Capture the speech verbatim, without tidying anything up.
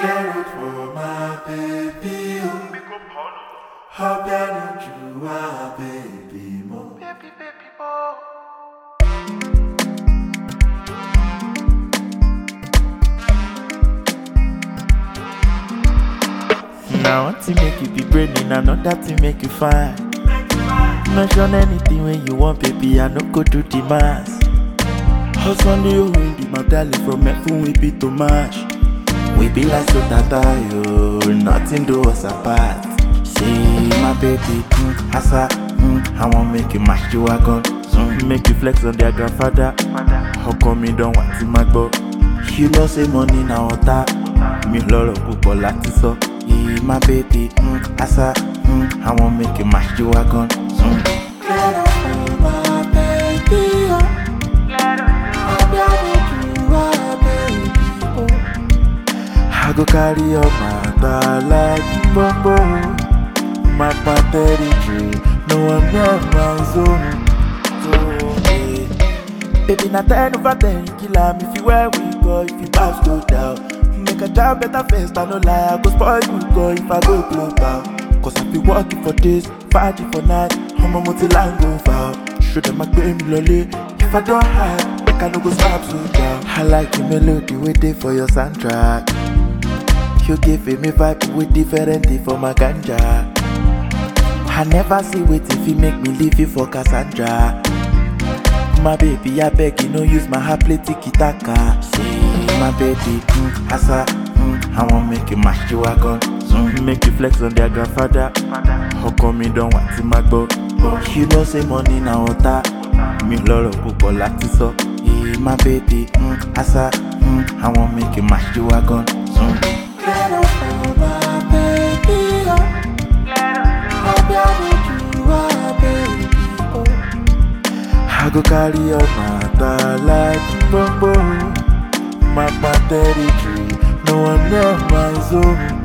Clear it for my baby, oh. How can you are, baby, mo? Baby, baby, mo. Now one thing make you be brainy, another thing make you fine. Mention anything when you want, baby, I no go do the mass. Hustle you win the medallion from F we be to match. We be like so tata, yo, nothing do us apart. See my baby, mm, asa, mm, I want make you mash you wagon, mm, make you flex on their grandfather. How come you don't want to my boy? You know say money now water, me lolo kupo lati so. Yeah, my baby, mm, asa, mm, I want make you mash you wagon, mm. My baby, oh. I go carry your matter like bumbo. My territory, no one near my zone. So, yeah. Baby, not ten over ten, kill am if you where we go, if you pass go down. Make a job better first, I no lie, I go spoil you go if I go global. Cause I be working for days, fighting for night, I'm a multi-line go foul. Show them I pay me lolly, if I don't hide, make I no go stop so down. I like the melody, wait there for your soundtrack. You give me vibe with different thing for my ganja. I never see wait if you make me leave you for Cassandra. My baby, I beg you, no use my heart play tiki-taka. See my baby, mm, asa, mm, I want make you mash you wagon, mm, make you flex on their grandfather. How come you don't want to my boy? You know say money now water, me lolo kupo lati so. Yeah, my baby, mm, asa, mm, I want make you mash you wagon, mm. Clear it for my baby, oh. How can you are, baby, oh. I go carry your matter like bumbo. My territory, no one near my zone.